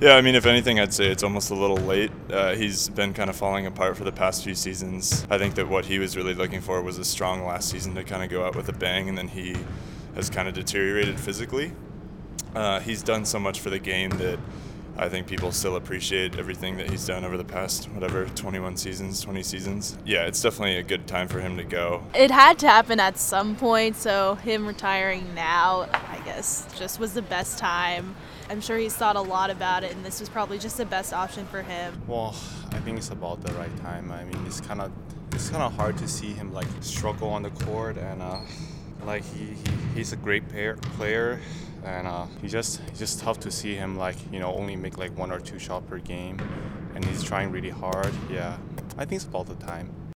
Yeah, I mean, if anything, I'd say it's almost a little late. He's been kind of falling apart for the past few seasons. I think that what he was really looking for was a strong last season to kind of go out with a bang, and then he has kind of deteriorated physically. He's done so much for the game that I think people still appreciate everything that he's done over the past, 21 seasons, 20 seasons. Yeah, it's definitely a good time for him to go. It had to happen at some point, so him retiring now, I guess, just was the best time. I'm sure he's thought a lot about it, and this was probably just the best option for him. Well, I think it's about the right time. I mean, it's kind of hard to see him like struggle on the court, and like he's a great player, and he's just tough to see him like only make like 1 or 2 shots per game, and he's trying really hard. Yeah, I think it's about the time.